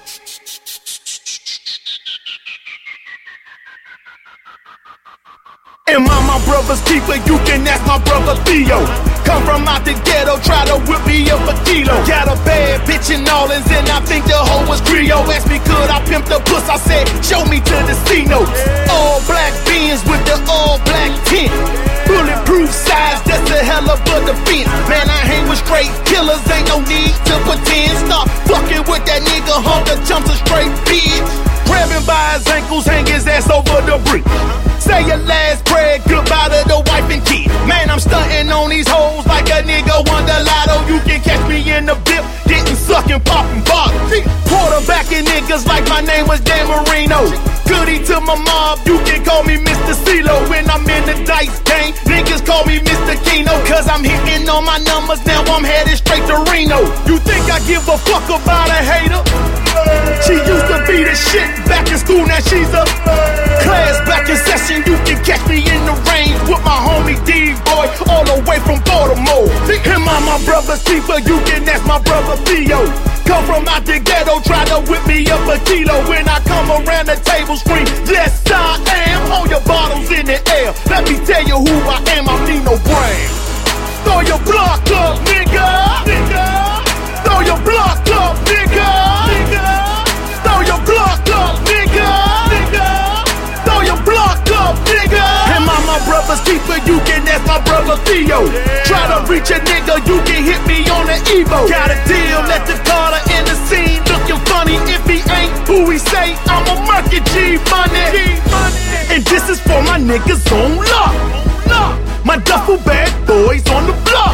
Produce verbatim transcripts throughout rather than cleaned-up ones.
Am I my brother's keeper? You can ask my brother Theo. Come from out the ghetto, try to whip me up a kilo. Got a bad bitch in Orleans and I think the hoe was Creole. Asked me could I pimp the puss, I said show me to the C-notes. All black beans with the all black tint. Bulletproof size, that's a hell of a defense. Man, I hang with straight killers, ain't no need to pretend. Stop fucking with that nigga, Hunter jumps a straight bitch. Grab him by his ankles, hang his ass over the brick. Say your last prayer, goodbye to the wife and kid. Man, I'm stunting on these hoes like a nigga won the lotto. You can catch me in the bip, getting sucking, popping bottles. Quarterbacking niggas like my name was Dan Marino. Goodie to my mob, you can call me Mister CeeLo. When I'm in the dice game, niggas call me Mister Keno. Cause I'm hitting on my numbers, now I'm headed straight to Reno. You think I give a fuck about a hater? She used to be the shit back in school, now she's a class back in session. You can catch me in the range with my homie D-Boy all the way from Baltimore. Am I my brother's keeper? You can ask my brother Theo. Come from out the ghetto, try to whip me up a kilo. When I come around the table screen, yes I am. Hold your bottles in the air, let me tell you who I am, I need no brain. Throw your block up, nigga, nigga. Throw your block up, nigga, nigga. Throw your block up, nigga, nigga. Throw your block up, nigga. Am I my brother's keeper? You can ask my brother Theo. Try to reach a nigga, you can hit me on the Evo. Got a deal, let the Carter in the scene looking funny. If he ain't who he say, I'm a Merky G Money. And this is for my niggas on lock. My duffel bag boys on the block.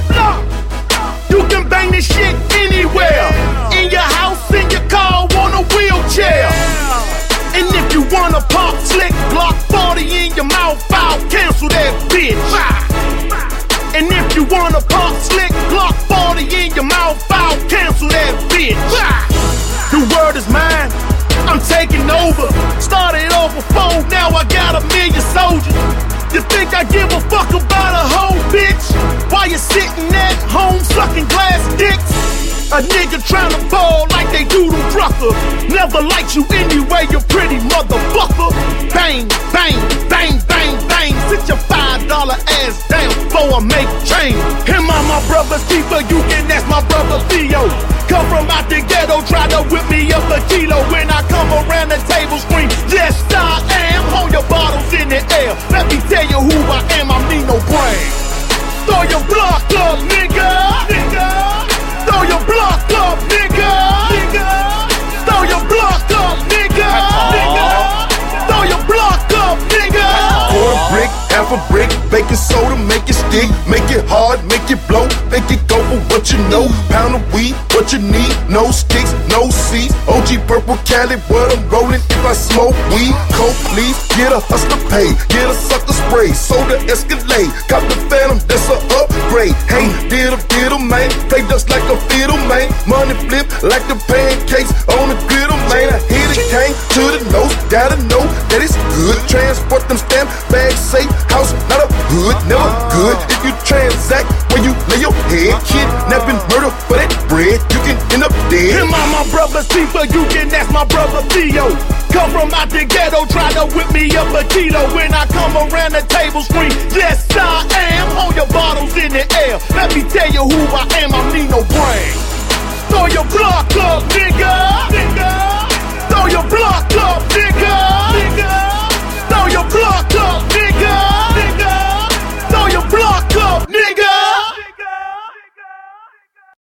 You can bang this shit anywhere. In your house, in your car, on a wheelchair. And if you wanna pop slick, Glock forty in your mouth, I'll cancel that bitch. And if you wanna pop slick, Glock forty in your mouth, I'll cancel that bitch. The word is mine, I'm taking over. Started off with four, now I got a million soldiers. You think I give a fuck about a hoe, bitch? While you sitting at home sucking glass dicks? A nigga tryna ball like they do to Drucker. Never liked you anyway, you pretty motherfucker. Bang, bang, bang, bang, bang. Sit your five dollar ass down before I make change. Am I my brother's keeper? You can ask my brother Theo. Come from out the ghetto, try to whip me up a kilo. When I come around the table screen, yes I am. Hold your bottles in the air, let me tell you who I am, I need no brain. Throw your block up, nigga, nigga. Throw your block up, nigga, nigga. Throw your block up, nigga, nigga. Throw your block up, nigga. Pour a brick, half a brick, baking soda, make it stick, make it hard, make it blow, make it go for what you know. Pound of weed, what you need, no sticks, no seeds. O G Purple Cali, what I'm rolling if I smoke weed. Coke, please, get a hustler pay, get a sucker spray, soda Escalade, got the Phantom, that's a upgrade. Hey, diddle, diddle, man, play dust like a fiddle, man. Money flip like the pancakes on the griddle, man. I hit it, came to the nose, gotta know that it's good. Transport them stamp bags, safe house, not a hood, never good. If you transact when you lay your head, kidnapping, murder for that bread, you can end up dead. Am I my brother's keeper? You can ask my brother Theo. Come from out the ghetto, try to whip me up a kilo. When I come around the table screen, yes I am. Hold your bottles in the air, let me tell you who I am, I need no brain.